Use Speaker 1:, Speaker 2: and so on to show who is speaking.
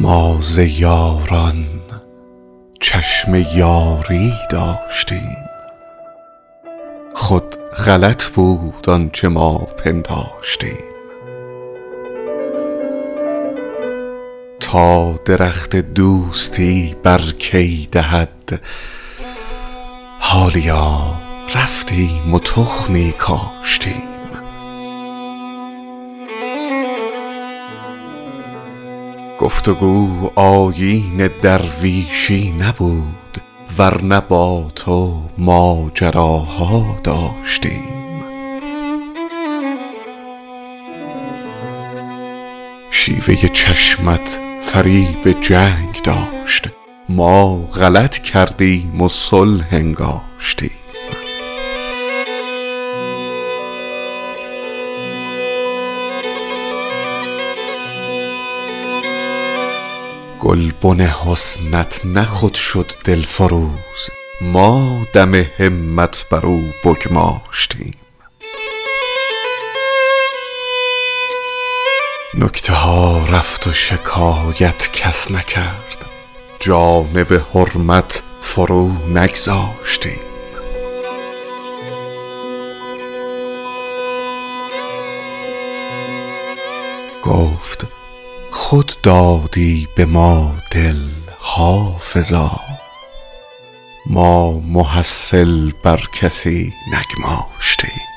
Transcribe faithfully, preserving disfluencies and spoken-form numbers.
Speaker 1: ما ز یاران چشم یاری داشتیم، خود غلط بود آنچه ما پنداشتیم. تا درخت دوستی بر کی دهد، حالیا رفتیم و تخمی کاشتیم. گفتگو آیین درویشی نبود، ورنه با تو ماجراها داشتیم. شیوه چشمت فریب جنگ داشت، ما غلط کردیم و صلح انگاشتیم. گلبن حسنت نه خود شد دلفروز، ما دم همت بر او بگماشتیم. نکته ها رفت و شکایت کس نکرد، جانب حرمت فرو نگذاشتیم. گفت خود دادی به ما دل حافظا، ما محصل بر کسی نگماشتیم.